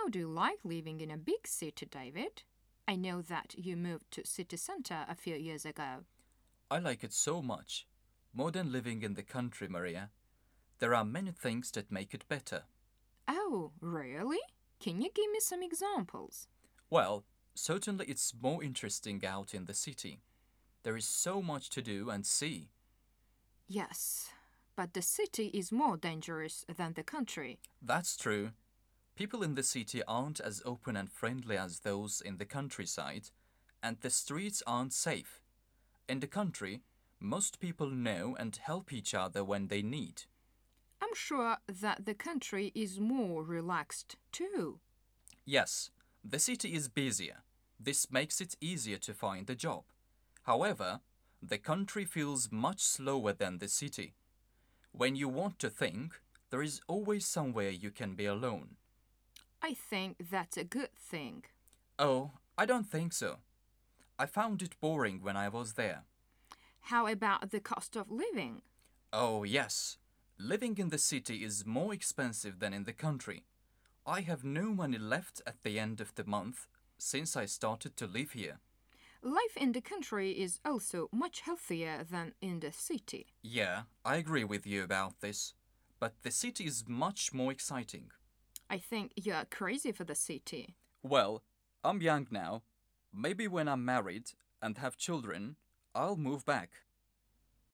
How do you like living in a big city, David? I know that you moved to city center a few years ago. I like it so much. More than living in the country, Maria. There are many things that make it better. Oh, really? Can you give me some examples? Well, certainly it's more interesting out in the city. There is so much to do and see. Yes, but the city is more dangerous than the country. That's true. People in the city aren't as open and friendly as those in the countryside, and the streets aren't safe. In the country, most people know and help each other when they need. I'm sure that the country is more relaxed too. Yes, the city is busier. This makes it easier to find a job. However, the country feels much slower than the city. When you want to think, there is always somewhere you can be alone. I think that's a good thing. Oh, I don't think so. I found it boring when I was there. How about the cost of living? Oh, yes. Living in the city is more expensive than in the country. I have no money left at the end of the month since I started to live here. Life in the country is also much healthier than in the city. Yeah, I agree with you about this. But the city is much more exciting. I think you're crazy for the city. Well, I'm young now. Maybe when I'm married and have children, I'll move back.